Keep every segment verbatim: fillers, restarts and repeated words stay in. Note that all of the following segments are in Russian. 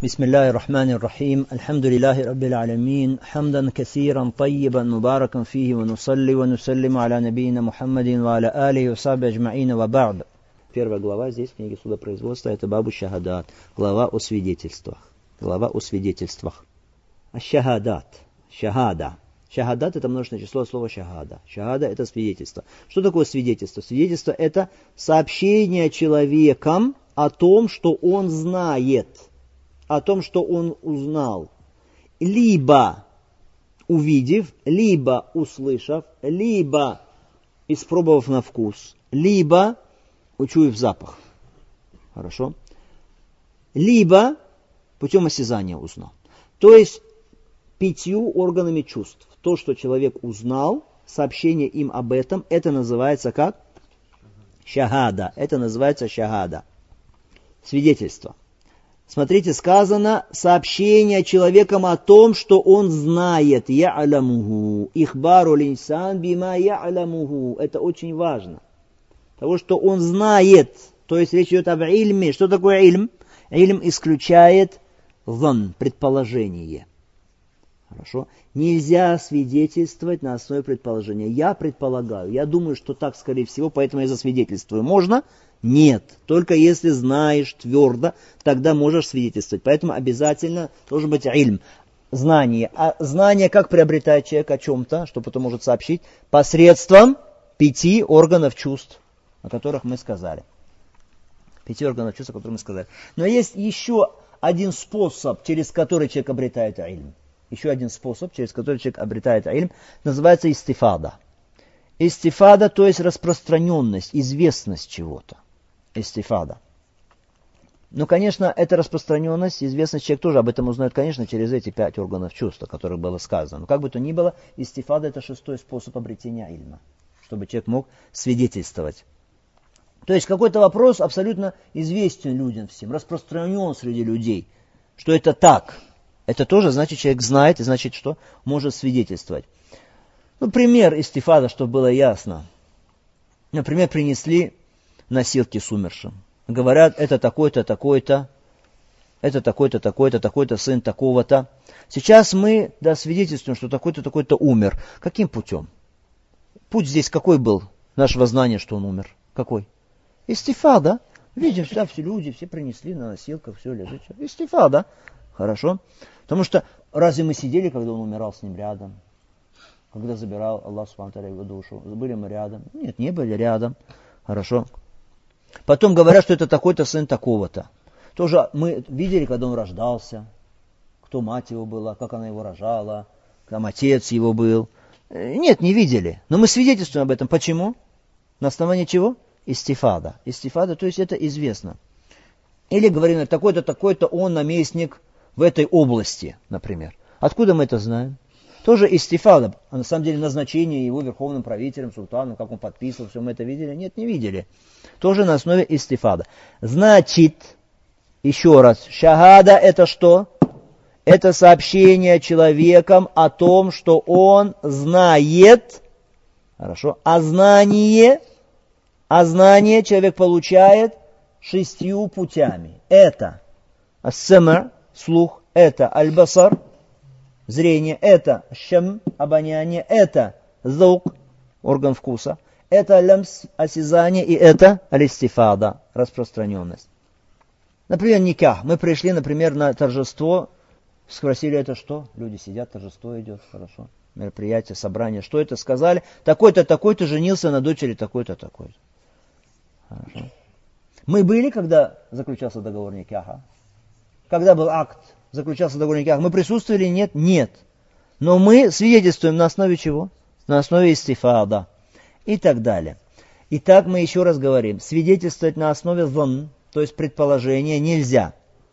بسم الله الرحمن الرحيم الحمد لله رب العالمين حمدا كثيرا طيبا مباركا فيه ونصلي ونسلم على نبينا محمد وعلى آله وصحبه أجمعين وبعد. Первая глава здесь в книге судопроизводства — это бабу шахадат, глава о свидетельствах. Глава о свидетельствах. А шахадат, шахада. Шахадат — это множественное число слова шахада. Шахада — это свидетельство. Что такое свидетельство? Свидетельство — это сообщение человеком о том, что он знает, о том, что он узнал, либо увидев, либо услышав, либо испробовав на вкус, либо учуяв запах. Хорошо? Либо путем осязания узнал. То есть пятью органами чувств. То, что человек узнал, сообщение им об этом, это называется как? Шахада. Это называется шахада. Свидетельство. Смотрите, сказано сообщение человеком о том, что он знает. Я'ламуху. Ихбару линсан бима я'ламуху. Это очень важно. Того, что он знает. То есть речь идет об ильме. Что такое ильм? Ильм исключает зан, предположение. Хорошо? Нельзя свидетельствовать на основе предположения. Я предполагаю, я думаю, что так, скорее всего, поэтому я засвидетельствую. Можно? Нет. Только если знаешь твердо, тогда можешь свидетельствовать. Поэтому обязательно должен быть ильм, знание. А знание как приобретает человек о чем-то, что потом может сообщить? Посредством пяти органов чувств, о которых мы сказали. Пяти органов чувств, о которых мы сказали. Но есть еще один способ, через который человек обретает ильм. Еще один способ, через который человек обретает ильм, называется истифада. Истифада, то есть распространенность, известность чего-то. Истифада. Ну, конечно, эта распространенность, известность, человек тоже об этом узнает, конечно, через эти пять органов чувств, о которых было сказано. Но как бы то ни было, истифада — это шестой способ обретения ильма, чтобы человек мог свидетельствовать. То есть какой-то вопрос абсолютно известен людям всем, распространен среди людей, что это так. Это тоже значит, человек знает, и значит, что может свидетельствовать. Ну, пример истифада, чтобы было ясно. Например, принесли носилки с умершим. Говорят, это такой-то, такой-то, это такой-то, такой-то, такой-то сын такого-то. Сейчас мы да, свидетельствуем, что такой-то, такой-то умер. Каким путем? Путь здесь какой был нашего знания, что он умер? Какой? Истифада. Видим, все, все люди, все принесли на носилках, все лежит. Истифада. Хорошо? Потому что разве мы сидели, когда он умирал с ним рядом? Когда забирал Аллах субхану ва тааля его душу? Были мы рядом? Нет, не были рядом. Хорошо? Потом говорят, что это такой-то сын такого-то. Тоже мы видели, когда он рождался, кто мать его была, как она его рожала, там отец его был. Нет, не видели. Но мы свидетельствуем об этом. Почему? На основании чего? Истифада. Истифада, то есть это известно. Или говорим, такой-то, такой-то он наместник в этой области, например. Откуда мы это знаем? Тоже истифада. А на самом деле назначение его верховным правителем, султаном, как он подписывал, все мы это видели? Нет, не видели. Тоже на основе истифада. Значит, еще раз, шахада — это что? Это сообщение человеком о том, что он знает. Хорошо. А знание, а знание человек получает шестью путями. Это ас-сама, слух, это аль-басар, зрение, это шам, обоняние, это заук, орган вкуса, это лямс, осязание, и это аль-истифада, распространенность. Например, никах. Мы пришли, например, на торжество, спросили, это что? Люди сидят, торжество идет, хорошо. Мероприятие, собрание. Что это сказали? Такой-то, такой-то женился на дочери такой-то, такой-то. Хорошо. Мы были, когда заключался договор никаха? Когда был акт, заключался договор никаха? Мы присутствовали? Нет? Нет. Но мы свидетельствуем на основе чего? На основе истифада. И так далее. Итак, мы еще раз говорим. Свидетельствовать на основе зон, то есть предположения, нельзя.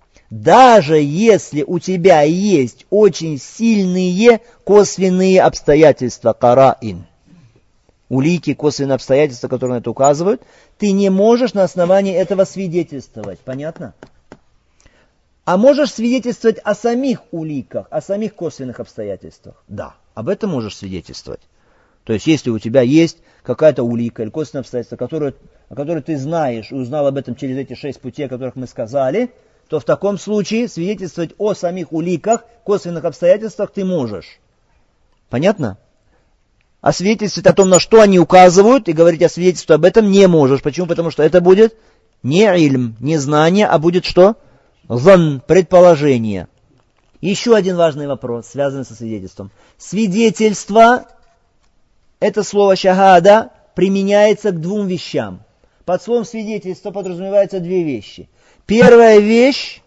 Даже если у тебя есть очень сильные косвенные обстоятельства, караин, улики, косвенные обстоятельства, которые на это указывают, ты не можешь на основании этого свидетельствовать. Понятно? А можешь свидетельствовать о самих уликах, о самих косвенных обстоятельствах? Да, об этом можешь свидетельствовать. То есть, если у тебя есть какая-то улика или косвенное обстоятельство, которое, о которой ты знаешь и узнал об этом через эти шесть путей, о которых мы сказали, то в таком случае свидетельствовать о самих уликах, косвенных обстоятельствах ты можешь. Понятно? А свидетельствовать о том, на что они указывают, и говорить о свидетельстве об этом не можешь. Почему? Потому что это будет не ильм, не знание, а будет что? Зан, предположение. Еще один важный вопрос, связанный со свидетельством. Свидетельство, это слово шахада, применяется к двум вещам. Под словом свидетельство подразумеваются две вещи. Первая вещь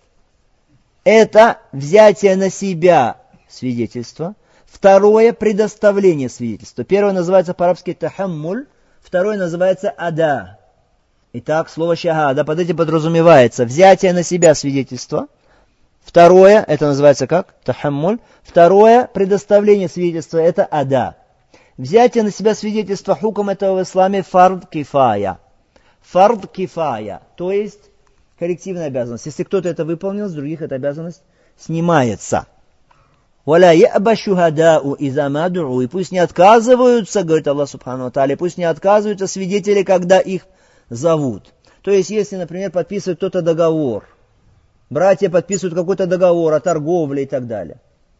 – это взятие на себя свидетельства. Второе – предоставление свидетельства. Первое называется по-арабски тахаммуль, второе называется ада. Итак, слово шахада под этим подразумевается взятие на себя свидетельства. Второе – это называется как? Тахаммуль. Второе – предоставление свидетельства – это ада. Взятие на себя свидетельства хукм этого в исламе фард кифая. Фард кифая, то есть коллективная обязанность. Если кто-то это выполнил, с других эта обязанность снимается. «Валя я'ба шухадау иза ма ду'у». И пусть не отказываются, говорит Аллах Субхану ва Тааля, пусть не отказываются свидетели, когда их зовут. То есть, если, например, подписывает кто-то договор, братья подписывают какой-то договор о торговле и так далее.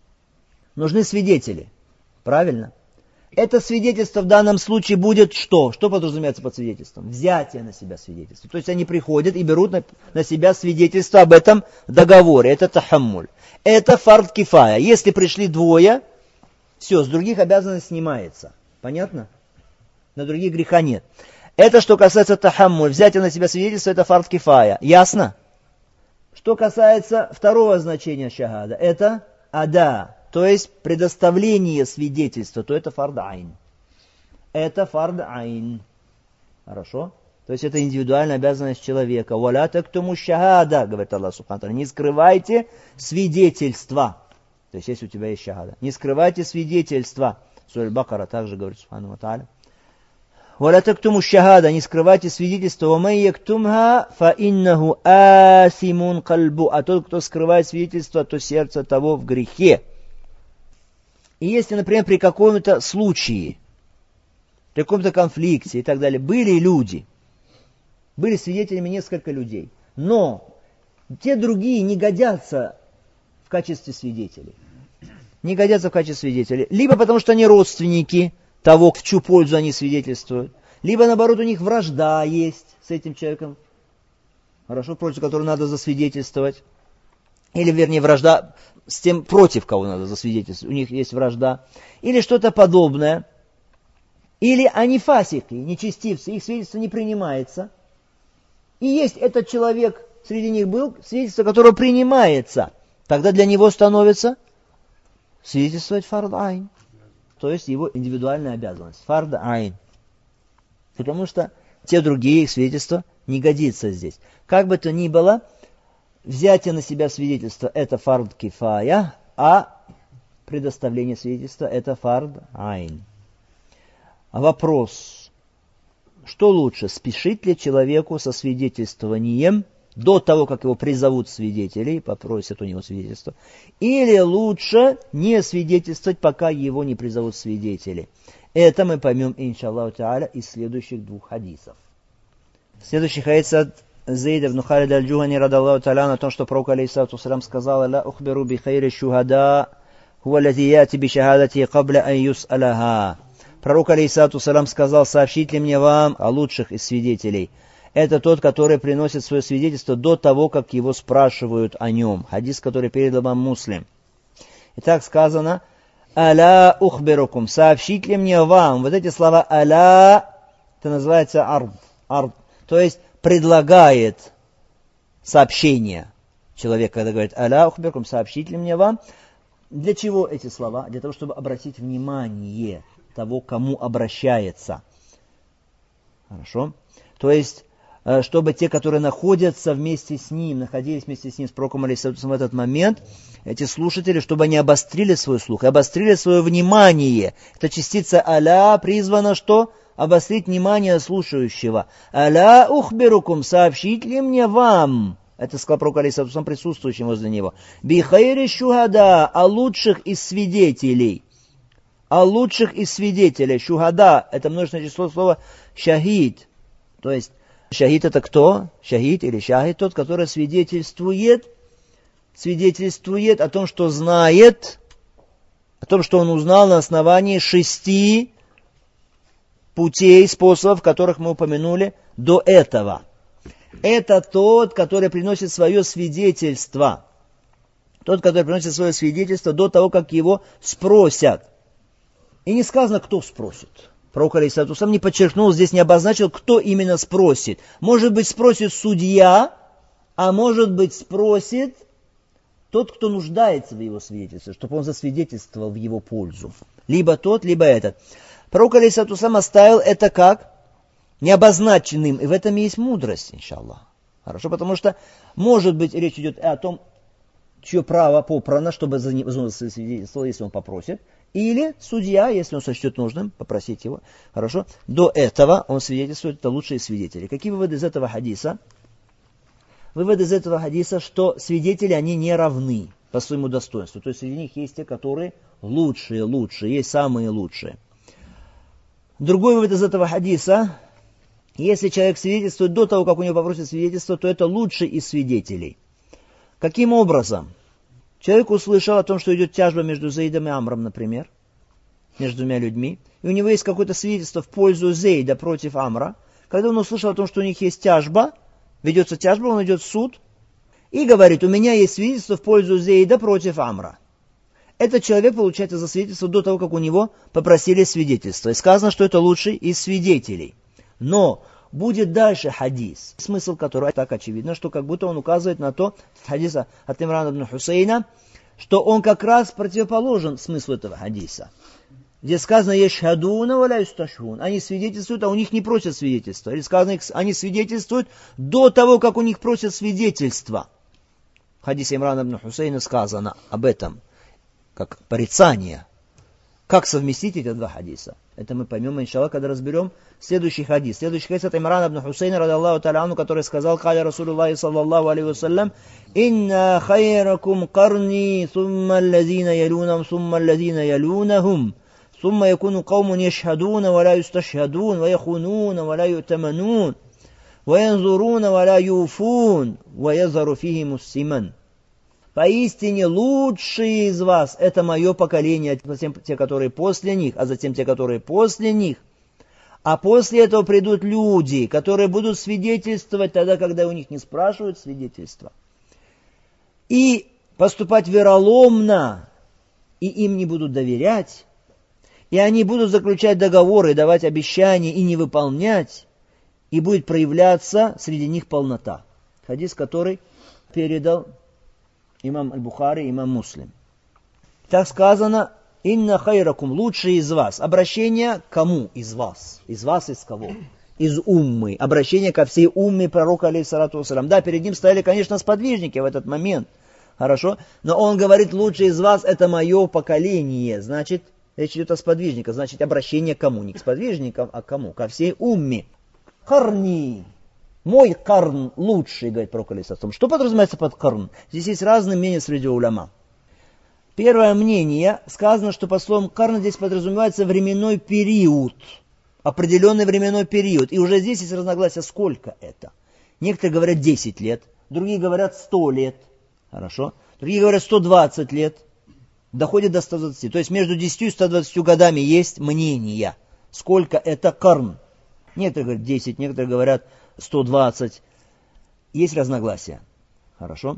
Нужны свидетели. Правильно? Это свидетельство в данном случае будет что? Что подразумевается под свидетельством? Взятие на себя свидетельства. То есть они приходят и берут на, на себя свидетельство об этом договоре. Это тахаммуль. Это фард кифая. Если пришли двое, все, с других обязанностей снимается. Понятно? На других греха нет. Это что касается тахаммуль. Взятие на себя свидетельства, это фард кифая. Ясно? Что касается второго значения шахада, это ада. То есть предоставление свидетельства, то это фард айн. Это фард айн. Хорошо? То есть это индивидуальная обязанность человека. «Валя тактуму шахада», говорит Аллах Субхану ва Тааля, не скрывайте свидетельства. То есть если у тебя есть шахада. Не скрывайте свидетельства. Сура Аль-Бакара также говорит Субхану ва Тааля. «Валя тактуму шахада», не скрывайте свидетельства. «Ва ман яктумха фа иннаху асимун кальбу». А тот, кто скрывает свидетельство, то сердце того в грехе. И если, например, при каком-то случае, при каком-то конфликте и так далее, были люди, были свидетелями несколько людей, но те другие не годятся в качестве свидетелей. Не годятся в качестве свидетелей. Либо потому, что они родственники того, в чью пользу они свидетельствуют, либо, наоборот, у них вражда есть с этим человеком, хорошо, против которого надо засвидетельствовать. Или, вернее, вражда с тем, против кого надо засвидетельствовать. У них есть вражда. Или что-то подобное. Или они фасики, нечестивцы, их свидетельство не принимается. И есть этот человек, среди них был, свидетельство которого принимается. Тогда для него становится свидетельствовать фард айн. То есть его индивидуальная обязанность. Фард айн. Потому что те другие их свидетельства не годится здесь. Как бы то ни было, взятие на себя свидетельства – это фард кифая, а предоставление свидетельства – это фард айн. Вопрос. Что лучше, спешить ли человеку со свидетельствованием до того, как его призовут свидетелей, попросят у него свидетельство, или лучше не свидетельствовать, пока его не призовут свидетели? Это мы поймем, иншаллаху та'аля, из следующих двух хадисов. Следующий хадис от Зейда ибн Халида аль-Джухани радаллаху та'аля о том, что пророк алейхиссалату вассалям сказал: «Ла ухбиру би хайри шухада, хуа лази яти би шахадати кабля ан юс'алаха». Пророк алейхиссалату вассалям сказал: «Сообщить ли мне вам о лучших из свидетелей? Это тот, который приносит свое свидетельство до того, как его спрашивают о нем». Хадис, который передал вам Муслим. Итак, сказано: «Аля ухбирукум», сообщить ли мне вам? Вот эти слова «аля», это называется ард, ард, то есть предлагает сообщение. Человек, когда говорит «аля ухбирукум», сообщить ли мне вам? Для чего эти слова? Для того, чтобы обратить внимание того, кому обращается. Хорошо? То есть, чтобы те, которые находятся вместе с ним, находились вместе с ним, с пророком алейхиссалату в этот момент, эти слушатели, чтобы они обострили свой слух, обострили свое внимание. Эта частица «аля» призвана что? Обострить внимание слушающего. «Аля ухбирукум», сообщить ли мне вам? Это сказал пророк алейхиссалату присутствующим возле него. «Би хайри шухада», о лучших из свидетелей. О лучших из свидетелей. Шухада, это множественное число слова «шахид». То есть, Шахид это кто? Шахид или шахид тот, который свидетельствует, свидетельствует о том, что знает, о том, что он узнал на основании шести путей, способов, которых мы упомянули до этого. Это тот, который приносит свое свидетельство. Тот, который приносит свое свидетельство до того, как его спросят. И не сказано, кто спросит. Пророк алейхиссалату вассалам не подчеркнул, здесь не обозначил, кто именно спросит. Может быть, спросит судья, а может быть, спросит тот, кто нуждается в его свидетельстве, чтобы он засвидетельствовал в его пользу. Либо тот, либо этот. Пророк алейхиссалату вассалам оставил это как необозначенным, и в этом есть мудрость, иншаллах. Хорошо, потому что, может быть, речь идет о том, чье право попрано, чтобы засвидетельствовал, если он попросит, или судья, если он сочтет нужным, попросить его. Хорошо, до этого он свидетельствует, это лучшие свидетели. Какие выводы из этого хадиса? Выводы из этого хадиса, что свидетели, они не равны по своему достоинству. То есть среди них есть те, которые лучшие, лучшие, есть самые лучшие. Другой вывод из этого хадиса: если человек свидетельствует до того, как у него попросят свидетельство, то это лучший из свидетелей. Каким образом? Человек услышал о том, что идет тяжба между Зейдом и Амром, например, между двумя людьми, и у него есть какое-то свидетельство в пользу Зейда против Амра. Когда он услышал о том, что у них есть тяжба, ведется тяжба, он идет в суд и говорит: у меня есть свидетельство в пользу Зейда против Амра. Этот человек получается за свидетельство до того, как у него попросили свидетельство. И сказано, что это лучший из свидетелей. Но будет дальше хадис, смысл которого так очевидно, что как будто он указывает на то, хадиса от Имрана ибн Хусейна, что он как раз противоположен смыслу этого хадиса. Где сказано «Ешхадуна ва ла юсташхун». Они свидетельствуют, а у них не просят свидетельства. Или сказано, они свидетельствуют до того, как у них просят свидетельства. В хадисе Имрана ибн Хусейна сказано об этом, как порицание. Как совместить эти два хадиса? Это мы поймем, иншаллах, когда разберем следующий хадис. Следующий хадис от Имрана ибн Хусейна, ради Аллаху та'аля анху, который сказал: «Каля Расулуллахи саллаллаху алейхи вассалям, инна хайракум карни, сумма аллазина ялунам, сумма аллазина ялунахум, сумма якуну каумун яшхадуна, ва ла юсташхадун, ва яхунуна, ва ла ютаманун, ва янзуруна, ва ла юфун, ва язару фихимус симан». Поистине лучшие из вас — это мое поколение, затем те, которые после них, а затем те, которые после них. А после этого придут люди, которые будут свидетельствовать тогда, когда у них не спрашивают свидетельства. И поступать вероломно, и им не будут доверять. И они будут заключать договоры, давать обещания и не выполнять. И будет проявляться среди них полнота. Хадис, который передал имам Аль-Бухари, имам Муслим. Так сказано: «Инна хайракум», лучшие из вас. Обращение к кому из вас? Из вас из кого? Из уммы. Обращение ко всей умме пророка, алейхиссалату вассалям. Да, перед ним стояли, конечно, сподвижники в этот момент. Хорошо? Но он говорит: лучшие из вас — это мое поколение. Значит, речь идет о сподвижниках. Значит, обращение к кому? Не к сподвижникам, а к кому? Ко всей умме. Карни. Мой карн лучший, говорит пророк алейхиссалату. Что подразумевается под карн? Здесь есть разные мнения среди уляма. Первое мнение, сказано, что по словам карн здесь подразумевается временной период. Определенный временной период. И уже здесь есть разногласия, сколько это. Некоторые говорят десять лет, другие говорят сто лет. Хорошо? Другие говорят сто двадцать лет. Доходит до ста двадцати. То есть между десятью и ста двадцатью годами есть мнения. Сколько это карн. Некоторые говорят десять, некоторые говорят сто двадцать. Есть разногласия. Хорошо?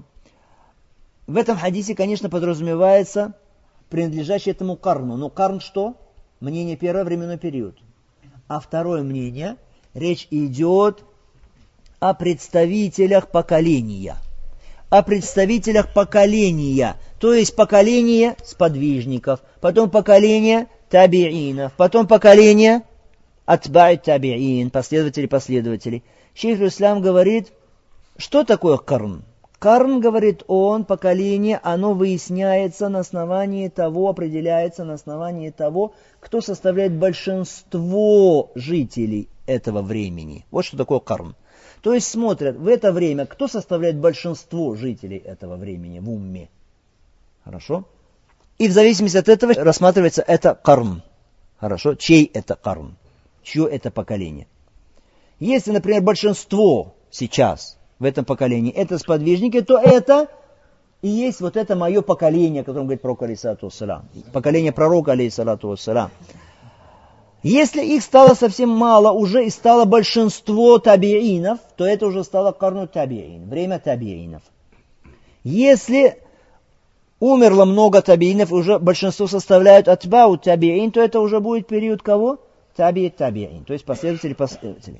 В этом хадисе, конечно, подразумевается принадлежащий этому карну. Но карн что? Мнение первое — временной период. А второе мнение, речь идет о представителях поколения. О представителях поколения. То есть поколение сподвижников, потом поколение табиинов, потом поколение атба'и табиин, последователи последователей. Шейх Ислам говорит, что такое карн? Карн, говорит он, поколение, оно выясняется на основании того, определяется на основании того, кто составляет большинство жителей этого времени. Вот что такое карн. То есть смотрят в это время, кто составляет большинство жителей этого времени в умме. Хорошо? И в зависимости от этого рассматривается это карн. Хорошо? Чей это карн? Чье это поколение? Если, например, большинство сейчас в этом поколении это сподвижники, то это и есть вот это мое поколение, о котором говорит пророк, алейхиссалату вассалям. Поколение пророка, алейхиссалату вассалям. Если их стало совсем мало уже и стало большинство табиинов, то это уже стало карну табиин, время табиинов. Если умерло много табиинов, уже большинство составляют атбау табиин, то это уже будет период кого? Таби табиин, то есть последователи последователей.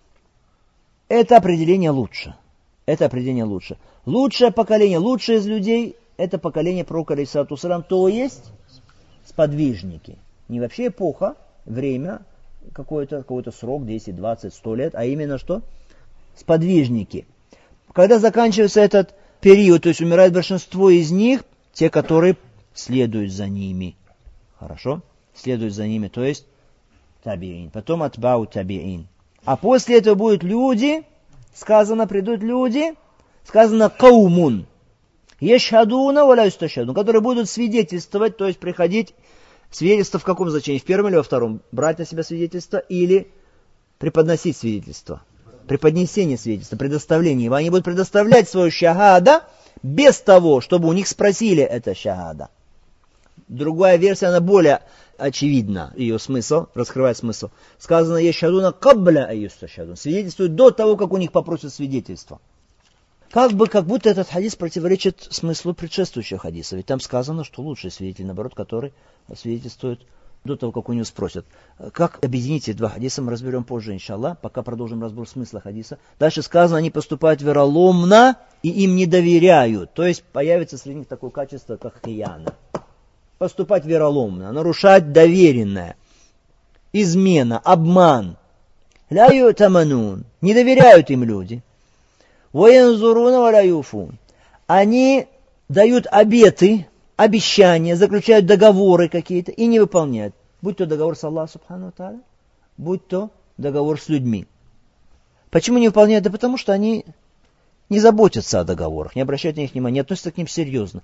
Это определение лучше. Это определение лучше. Лучшее поколение, лучшее из людей, это поколение пророка, алейхиссалату вассалям, то есть сподвижники. Не вообще эпоха, время, какой-то, какой-то срок, десять, двадцать, сто лет, а именно что? Сподвижники. Когда заканчивается этот период, то есть умирает большинство из них, те, которые следуют за ними. Хорошо? Следуют за ними, то есть табиин. Потом атбау табиин. А после этого будут люди, сказано, придут люди, сказано каумун, ешхадуна валя юсташхадун, которые будут свидетельствовать, то есть приходить. Свидетельство в каком значении? В первом или во втором? Брать на себя свидетельство или преподносить свидетельство? Преподнесение свидетельства, предоставление. Они будут предоставлять свою шахада без того, чтобы у них спросили это шахада. Другая версия, она более очевидна, ее смысл, раскрывает смысл. Сказано, ешхадуна кабля аюсташхадун. Свидетельствуют до того, как у них попросят свидетельство. Как бы, как будто этот хадис противоречит смыслу предшествующего хадиса. Ведь там сказано, что лучший свидетель, наоборот, который свидетельствует до того, как у него спросят. Как объединить эти два хадиса, мы разберем позже, иншаллах, пока продолжим разбор смысла хадиса. Дальше сказано, они поступают вероломно и им не доверяют. То есть появится среди них такое качество, как хияна. Поступать вероломно, нарушать доверенное, измена, обман. Ля ютаманун. Не доверяют им люди. Они дают обеты, обещания, заключают договоры какие-то и не выполняют. Будь то договор с Аллахом, субхану тааля, будь то договор с людьми. Почему не выполняют? Да потому что они не заботятся о договорах, не обращают на них внимания, не относятся к ним серьезно.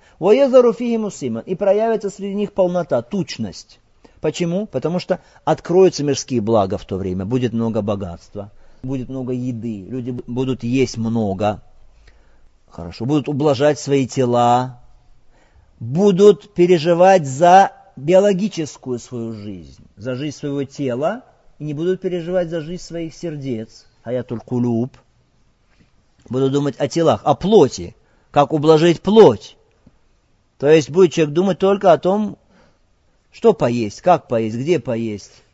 И проявится среди них полнота, тучность. Почему? Потому что откроются мирские блага в то время, будет много богатства. Будет много еды, люди будут есть много, хорошо, будут ублажать свои тела, будут переживать за биологическую свою жизнь, за жизнь своего тела, и не будут переживать за жизнь своих сердец, хаятуль кулуб, будут думать о телах, о плоти, как ублажить плоть. То есть будет человек думать только о том, что поесть, как поесть, где поесть.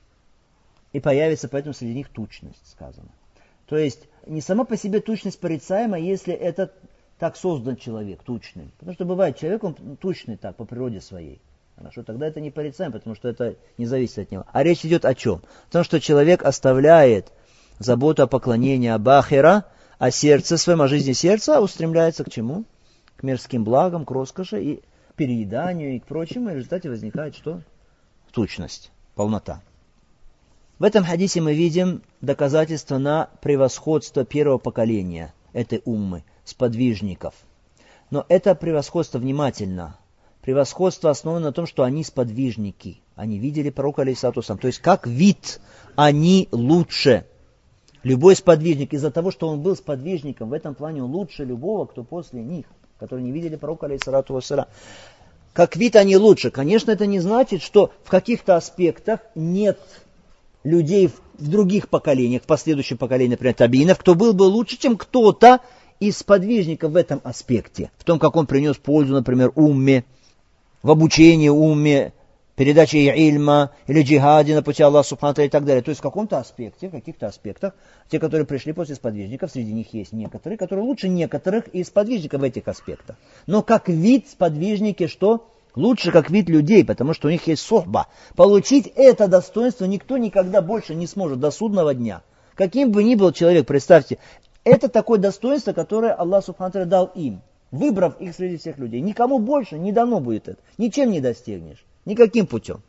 И появится поэтому среди них тучность, сказано. То есть не сама по себе тучность порицаема, если это так создан человек, тучный. Потому что бывает человек, он тучный так, по природе своей. Хорошо, тогда это не порицаемо, потому что это не зависит от него. А речь идет о чем? О том, что человек оставляет заботу о поклонении, об ахира, о сердце своем, о жизни сердца, а устремляется к чему? К мирским благам, к роскоши и перееданию и к прочему. И в результате возникает что? Тучность, полнота. В этом хадисе мы видим доказательство на превосходство первого поколения этой уммы, сподвижников. Но это превосходство, внимательно, превосходство основано на том, что они сподвижники. Они видели пророка, алейхиссалату вассалям. То есть как вид они лучше. Любой сподвижник, из-за того, что он был сподвижником, в этом плане он лучше любого, кто после них, которые не видели пророка, алейхиссалату вассалям. Как вид они лучше. Конечно, это не значит, что в каких-то аспектах нет людей в других поколениях, в последующем поколении, например, табиинов, кто был бы лучше, чем кто-то из сподвижников в этом аспекте. В том, как он принес пользу, например, умме, в обучении умме, передаче ильма или джихаде на пути Аллаха субхану ва тааля и так далее. То есть в каком-то аспекте, в каких-то аспектах, те, которые пришли после сподвижников, среди них есть некоторые, которые лучше некоторых из сподвижников в этих аспектах. Но как вид сподвижники, что? Лучше как вид людей, потому что у них есть сухба. Получить это достоинство никто никогда больше не сможет до судного дня. Каким бы ни был человек, представьте, это такое достоинство, которое Аллах субхану ва тааля дал им, выбрав их среди всех людей. Никому больше не дано будет это. Ничем не достигнешь. Никаким путем.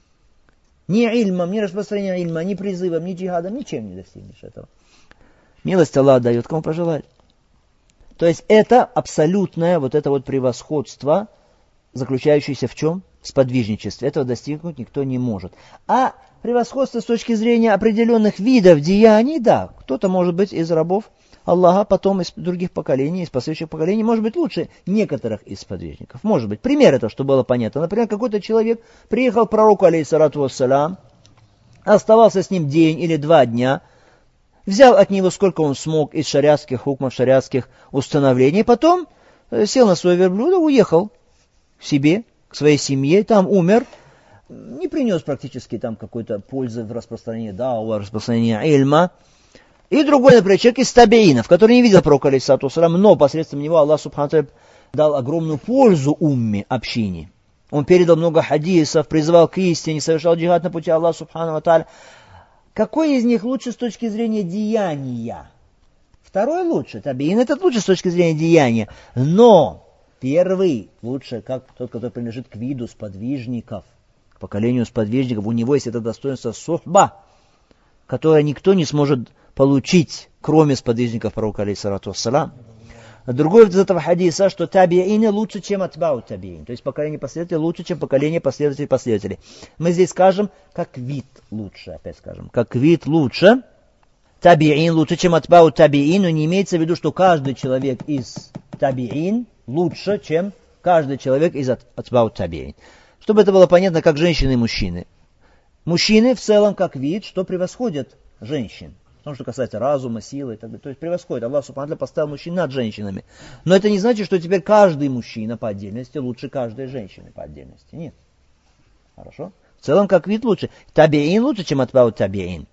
Ни ильмом, ни распространением ильма, ни призывом, ни джихадом, ничем не достигнешь этого. Милость Аллах дает, кому пожелает. То есть это абсолютное вот это вот превосходство, заключающееся в чем? В сподвижничестве. Этого достигнуть никто не может. А превосходство с точки зрения определенных видов деяний, да, кто-то может быть из рабов Аллаха, потом из других поколений, из последующих поколений, может быть лучше некоторых из сподвижников. Может быть. Пример это, чтобы было понятно. Например, какой-то человек приехал к пророку, алейхиссалату вассалям, оставался с ним день или два дня, взял от него сколько он смог из шариатских хукмов, шариатских установлений, потом сел на свой верблюд и уехал к себе, к своей семье, там умер, не принес практически там какой-то пользы в распространении дауа, распространении ильма. И другой, например, человек из табиинов, который не видел пророка, алейхиссалату вассалям, но посредством него Аллах субхану ва тааля дал огромную пользу умме, общине. Он передал много хадисов, призывал к истине, совершал джихад на пути Аллаха субхану ва тааля. Какой из них лучше с точки зрения деяния? Второй лучше, табиин этот лучше с точки зрения деяния. Но первый лучше, как тот, который принадлежит к виду сподвижников, к поколению сподвижников. У него есть это достоинство сухба, которое никто не сможет получить, кроме сподвижников пророка, алейхиссалату вассалам. Другой из этого хадиса, что табиины лучше, чем атбау табиин. То есть поколение последователей лучше, чем поколение последователей последователей. Мы здесь скажем, как вид лучше, опять скажем, как вид лучше. Табиин лучше, чем атбау табиин, но не имеется в виду, что каждый человек из табиин лучше, чем каждый человек из атбау табиин. Чтобы это было понятно, как женщины и мужчины. Мужчины в целом, как вид, что превосходят женщин. В том, что касается разума, силы и так далее. То есть превосходит. Аллах субхану ва тааля поставил мужчин над женщинами. Но это не значит, что теперь каждый мужчина по отдельности лучше каждой женщины по отдельности. Нет. Хорошо? В целом, как вид лучше. Табиин лучше, чем атбау табиин.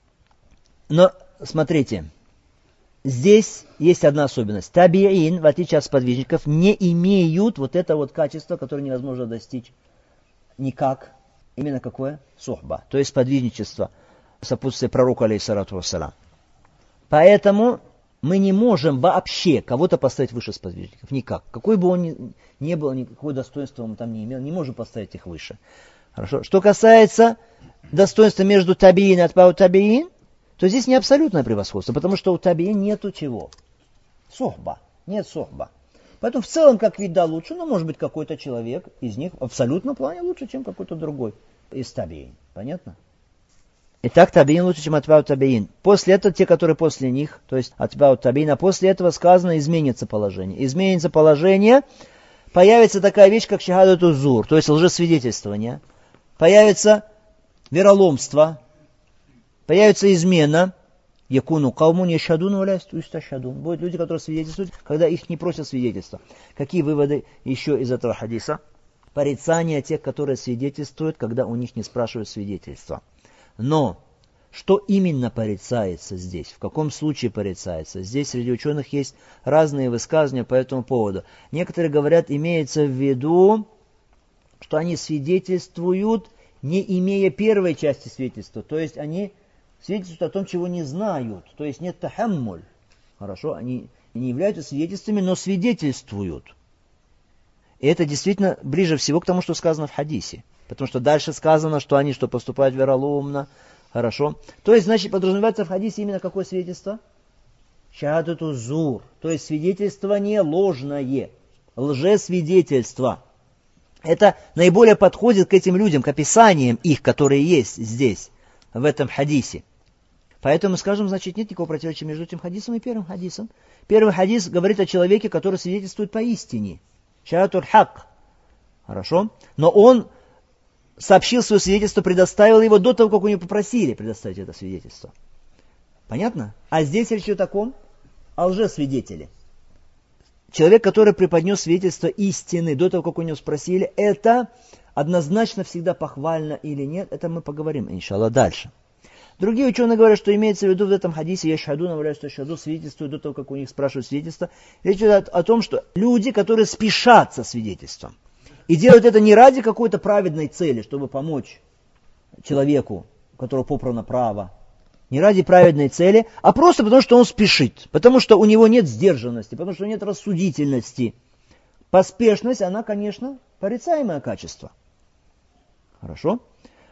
Но, смотрите, здесь есть одна особенность. Табиин, в отличие от сподвижников, не имеют вот это вот качество, которое невозможно достичь никак. Именно какое? Сухба. То есть сподвижничество. Сопутствие пророку, алейхиссалату вассалам. Поэтому мы не можем вообще кого-то поставить выше сподвижников. Никак. Какой бы он ни, ни был, никакое достоинство он там не имел, не можем поставить их выше. Хорошо. Что касается достоинства между табиин и атбау табиин, то здесь не абсолютное превосходство, потому что у табиин нету чего? Сухба. Нет сухба. Поэтому в целом, как вид, да, лучше, но может быть какой-то человек из них в абсолютном плане лучше, чем какой-то другой из табиин. Понятно? Итак, табиин лучше, чем атбау табиин. После этого те, которые после них, то есть атбау табиин, а после этого сказано, изменится положение. Изменится положение, появится такая вещь, как шахадату зур, то есть лжесвидетельствование. Появится вероломство, появится измена. Якуну каумун яшадун валяст усташадун. Будут люди, которые свидетельствуют, когда их не просят свидетельства. Какие выводы еще из этого хадиса? Порицание тех, которые свидетельствуют, когда у них не спрашивают свидетельства. Но что именно порицается здесь? В каком случае порицается? Здесь среди ученых есть разные высказывания по этому поводу. Некоторые говорят, имеется в виду, что они свидетельствуют, не имея первой части свидетельства. То есть они свидетельствуют о том, чего не знают. То есть нет тахаммуль. Хорошо, они не являются свидетельствами, но свидетельствуют. И это действительно ближе всего к тому, что сказано в хадисе. Потому что дальше сказано, что они что поступают вероломно. Хорошо. То есть, значит, подразумевается в хадисе именно какое свидетельство? Шахадату зур. То есть свидетельствование ложное. Лжесвидетельство. Это наиболее подходит к этим людям, к описаниям их, которые есть здесь, в этом хадисе. Поэтому, скажем, значит, нет никакого противоречия между этим хадисом и первым хадисом. Первый хадис говорит о человеке, который свидетельствует поистине. Шахадатуль хак. Хорошо. Но он сообщил свое свидетельство, предоставил его до того, как у него попросили предоставить это свидетельство. Понятно? А здесь речь идет о ком? О лжесвидетеле. Человек, который преподнес свидетельство истины до того, как у него спросили, это однозначно всегда похвально или нет, это мы поговорим, иншаллах, дальше. Другие ученые говорят, что имеется в виду в этом хадисе яшхадуна валясту яшхаду, свидетельствуют до того, как у них спрашивают свидетельство. Речь идет о том, что люди, которые спешат со свидетельством, и делают это не ради какой-то праведной цели, чтобы помочь человеку, у которого попрано право, не ради праведной цели, а просто потому, что он спешит, потому что у него нет сдержанности, потому что нет рассудительности. Поспешность, она, конечно, порицаемое качество. Хорошо?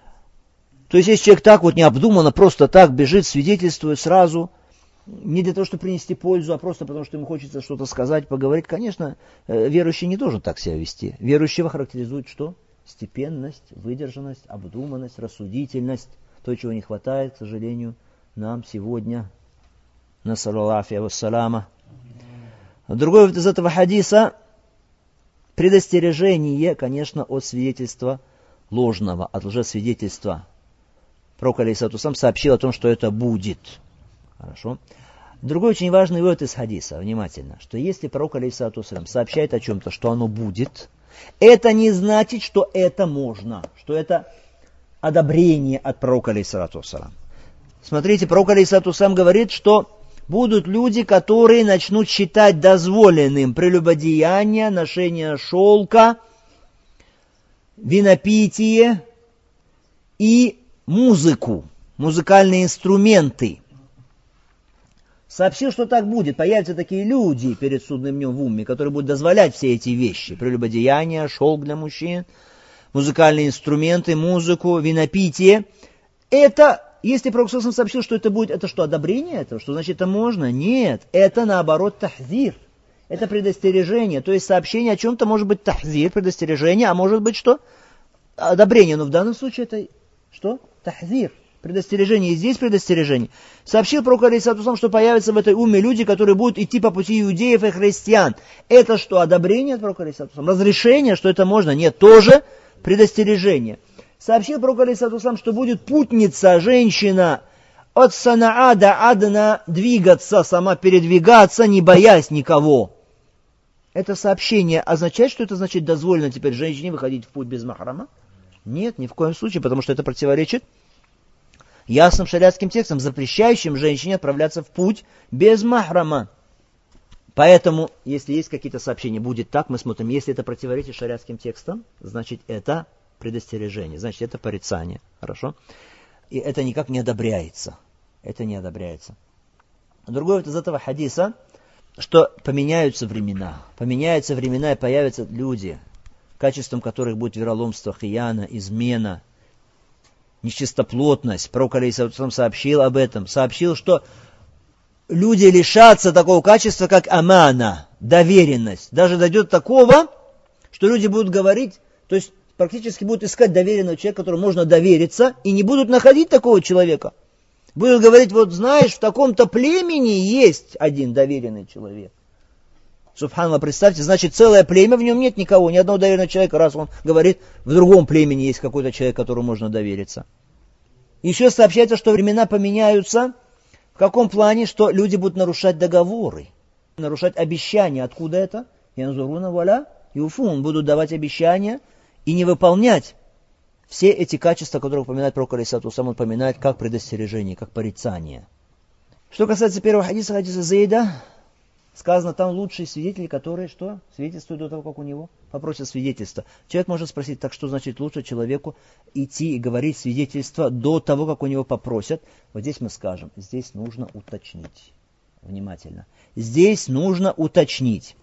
То есть, если человек так вот необдуманно, просто так бежит, свидетельствует сразу, не для того, чтобы принести пользу, а просто потому, что ему хочется что-то сказать, поговорить, конечно, верующий не должен так себя вести. Верующего характеризует что? Степенность, выдержанность, обдуманность, рассудительность. То, чего не хватает, к сожалению, нам сегодня. Насалу афия вассаляма. Другой вывод из этого хадиса — предостережение, конечно, от свидетельства ложного, от лжесвидетельства. Пророк алейхиссалату вассалям сообщил о том, что это будет. Хорошо. Другой очень важный вывод из хадиса, внимательно, что если пророк алейхиссалату вассалям сообщает о чем-то, что оно будет, это не значит, что это можно, что это одобрение от пророка алейхиссалату вассалям. Смотрите, пророк алейхиссалату вассалям говорит, что будут люди, которые начнут считать дозволенным прелюбодеяние, ношение шелка, винопитие и музыку, музыкальные инструменты. Сообщил, что так будет. Появятся такие люди перед судным днем в умме, которые будут дозволять все эти вещи. Прелюбодеяние, шелк для мужчин, музыкальные инструменты, музыку, винопитие. Это... Если пророк сообщил, что это будет, это что, одобрение этого? Что значит это можно? Нет, это наоборот тахзир. Это предостережение. То есть сообщение о чем-то может быть тахзир, предостережение, а может быть что? Одобрение. Но в данном случае это что? Тахзир. Предостережение. И здесь предостережение. Сообщил пророк алейхиссалату вассалям, что появятся в этой умме люди, которые будут идти по пути иудеев и христиан. Это что, одобрение от пророка алейхиссалату вассалям? Разрешение, что это можно? Нет, тоже предостережение. Сообщил пророк алейхиссалату вассалям, что будет путница, женщина, от Санаа до Адна двигаться, сама передвигаться, не боясь никого. Это сообщение означает, что это значит дозволено теперь женщине выходить в путь без махрама? Нет, ни в коем случае, потому что это противоречит ясным шариатским текстам, запрещающим женщине отправляться в путь без махрама. Поэтому, если есть какие-то сообщения, будет так, мы смотрим, если это противоречит шариатским текстам, значит это предостережение, значит это порицание. Хорошо? И это никак не одобряется. Это не одобряется. Другой вот из этого хадиса, что поменяются времена. Поменяются времена и появятся люди, качеством которых будет вероломство, хияна, измена, нечистоплотность. Пророк алейхиссалату вассалям сообщил об этом. Сообщил, что люди лишатся такого качества, как амана, доверенность. Даже дойдет до такого, что люди будут говорить, то есть практически будут искать доверенного человека, которому можно довериться, и не будут находить такого человека. Будут говорить, вот знаешь, в таком-то племени есть один доверенный человек. Субханаллах, представьте, значит целое племя, в нем нет никого, ни одного доверенного человека, раз он говорит, в другом племени есть какой-то человек, которому можно довериться. Еще сообщается, что времена поменяются. В каком плане? Что люди будут нарушать договоры, нарушать обещания. Откуда это? Янзуруна валя юфун. Будут давать обещания и не выполнять все эти качества, которые упоминает пророк алейхиссалату вассалям, он упоминает как предостережение, как порицание. Что касается первого хадиса, хадиса Заида, сказано там лучшие свидетели, которые что? Свидетельствуют до того, как у него попросят свидетельства. Человек может спросить, так что значит лучше человеку идти и говорить свидетельство до того, как у него попросят? Вот здесь мы скажем, здесь нужно уточнить. Внимательно. Здесь нужно уточнить.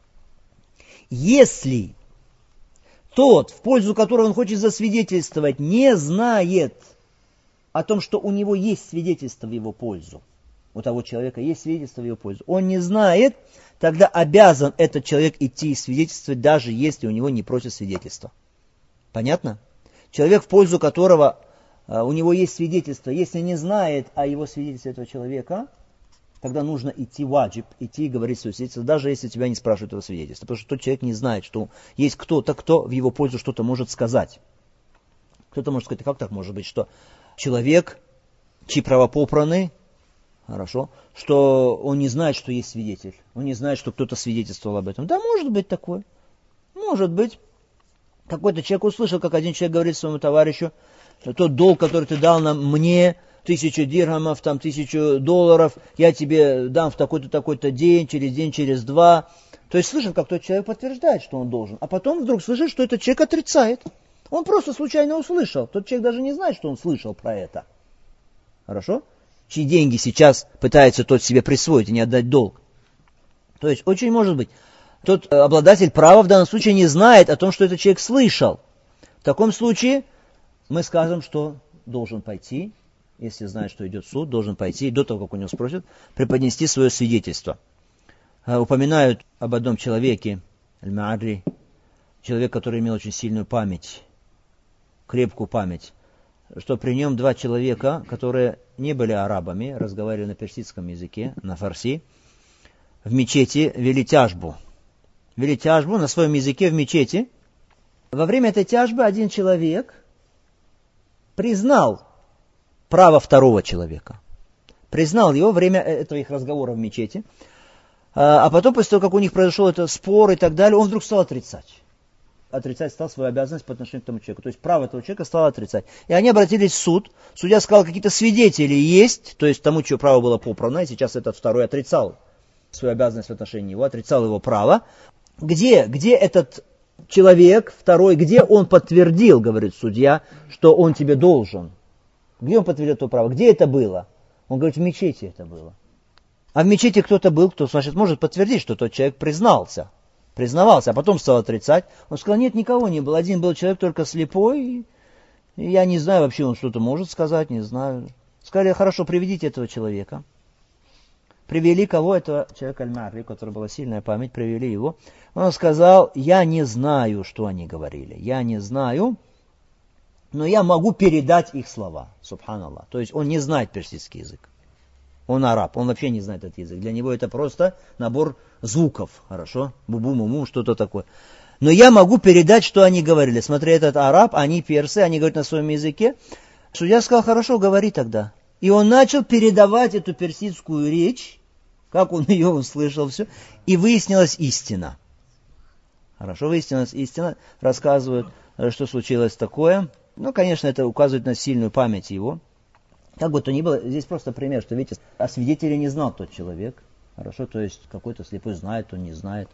Если тот, в пользу которого он хочет засвидетельствовать, не знает о том, что у него есть свидетельство в его пользу, у того человека есть свидетельство в его пользу, он не знает, тогда обязан этот человек идти и свидетельствовать, даже если у него не просят свидетельства. Понятно? Человек, в пользу которого а, у него есть свидетельство, если не знает о его свидетельстве этого человека, тогда нужно идти ваджиб, идти и говорить свое свидетельство, даже если тебя не спрашивают этого свидетельства. Потому что тот человек не знает, что есть кто-то, кто в его пользу что-то может сказать. Кто-то может сказать, как так может быть, что человек, чьи права попраны, хорошо, что он не знает, что есть свидетель. Он не знает, что кто-то свидетельствовал об этом. Да, может быть такое. Может быть. Какой-то человек услышал, как один человек говорит своему товарищу, тот долг, который ты дал нам, мне, тысячу дирхамов, там тысячу долларов, я тебе дам в такой-то, такой-то день, через день, через два. То есть слышит, как тот человек подтверждает, что он должен. А потом вдруг слышит, что этот человек отрицает. Он просто случайно услышал. Тот человек даже не знает, что он слышал про это. Хорошо? Чьи деньги сейчас пытается тот себе присвоить и не отдать долг. То есть очень может быть, тот обладатель права в данном случае не знает о том, что этот человек слышал. В таком случае мы скажем, что должен пойти, если знает, что идет суд, должен пойти, до того, как у него спросят, преподнести свое свидетельство. Упоминают об одном человеке, Аль-Маарри, человек, который имел очень сильную память, крепкую память. что при нем два человека, которые не были арабами, разговаривали на персидском языке, на фарси, в мечети вели тяжбу. Вели тяжбу на своем языке в мечети. Во время этой тяжбы один человек признал право второго человека. Признал его во время этого их разговора в мечети. А потом, после того, как у них произошел этот спор и так далее, он вдруг стал отрицать. Отрицать стал свою обязанность по отношению к тому человеку. То есть право этого человека стало отрицать. И они обратились в суд. Судья сказал, какие-то свидетели есть, то есть тому, чье право было поправно, и сейчас этот второй отрицал свою обязанность в отношении его, отрицал его право. Где, где этот человек, второй, где он подтвердил, говорит судья, что он тебе должен? Где он подтвердил это право? Где это было? Он говорит, в мечети это было. А в мечети кто-то был, кто, значит, может подтвердить, что тот человек признался. Признавался, а потом стал отрицать. Он сказал, нет, никого не было. Один был человек только слепой. И я не знаю, вообще он что-то может сказать, не знаю. Сказали, хорошо, приведите этого человека. Привели кого? Этого человека Аль-Ма'ри, у которого была сильная память, привели его. Он сказал, я не знаю, что они говорили. Я не знаю, но я могу передать их слова. Субханаллах. То есть он не знает персидский язык. Он араб, он вообще не знает этот язык. Для него это просто набор звуков, хорошо? Бубу-муму, что-то такое. Но я могу передать, что они говорили. Смотри, этот араб, они персы, они говорят на своем языке. Судья сказал, хорошо, говори тогда. И он начал передавать эту персидскую речь, как он ее услышал, все. И выяснилась истина. Хорошо, выяснилась истина. Рассказывают, что случилось такое. Ну, конечно, это указывает на сильную память его. Как бы то ни было, здесь просто пример, что, видите, о свидетеле не знал тот человек. Хорошо, то есть какой-то слепой знает, он не знает.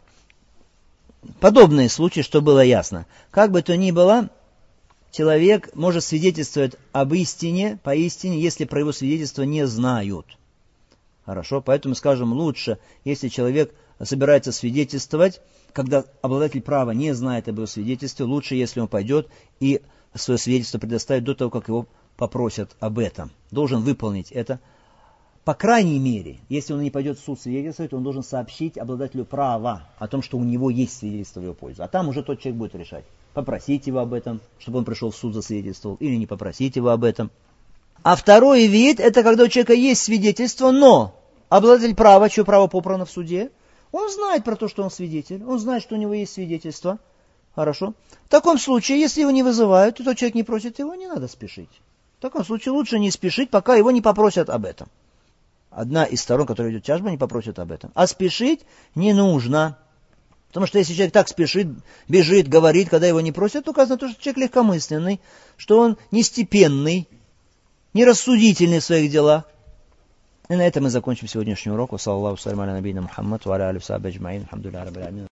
Подобные случаи, что было ясно. Как бы то ни было, человек может свидетельствовать об истине, поистине, если про его свидетельство не знают. Хорошо, поэтому, скажем, лучше, если человек собирается свидетельствовать, когда обладатель права не знает об его свидетельстве, лучше, если он пойдет и свое свидетельство предоставит до того, как его попросят об этом. Должен выполнить это. По крайней мере, если он не пойдет в суд свидетельствовать, он должен сообщить обладателю права о том, что у него есть свидетельство в его пользу. А там уже тот человек будет решать. Попросить его об этом, чтобы он пришел в суд, засвидетельствовал, или не попросить его об этом. А второй вид, это когда у человека есть свидетельство, но обладатель права, чье право попрано в суде, он знает про то, что он свидетель, он знает, что у него есть свидетельство. Хорошо. В таком случае, если его не вызывают, и тот человек не просит его, не надо спешить. В таком случае лучше не спешить, пока его не попросят об этом. Одна из сторон, которая ведет тяжбу, не попросит об этом. А спешить не нужно. Потому что если человек так спешит, бежит, говорит, когда его не просят, то указано то, что человек легкомысленный, что он не степенный, не рассудительный в своих делах. И на этом мы закончим сегодняшний урок. Саллаллаху салям аля набийна Мухаммад, ва аля алихи ва сахбихи аджмаин. Алхамдулиллахи раббил аламин.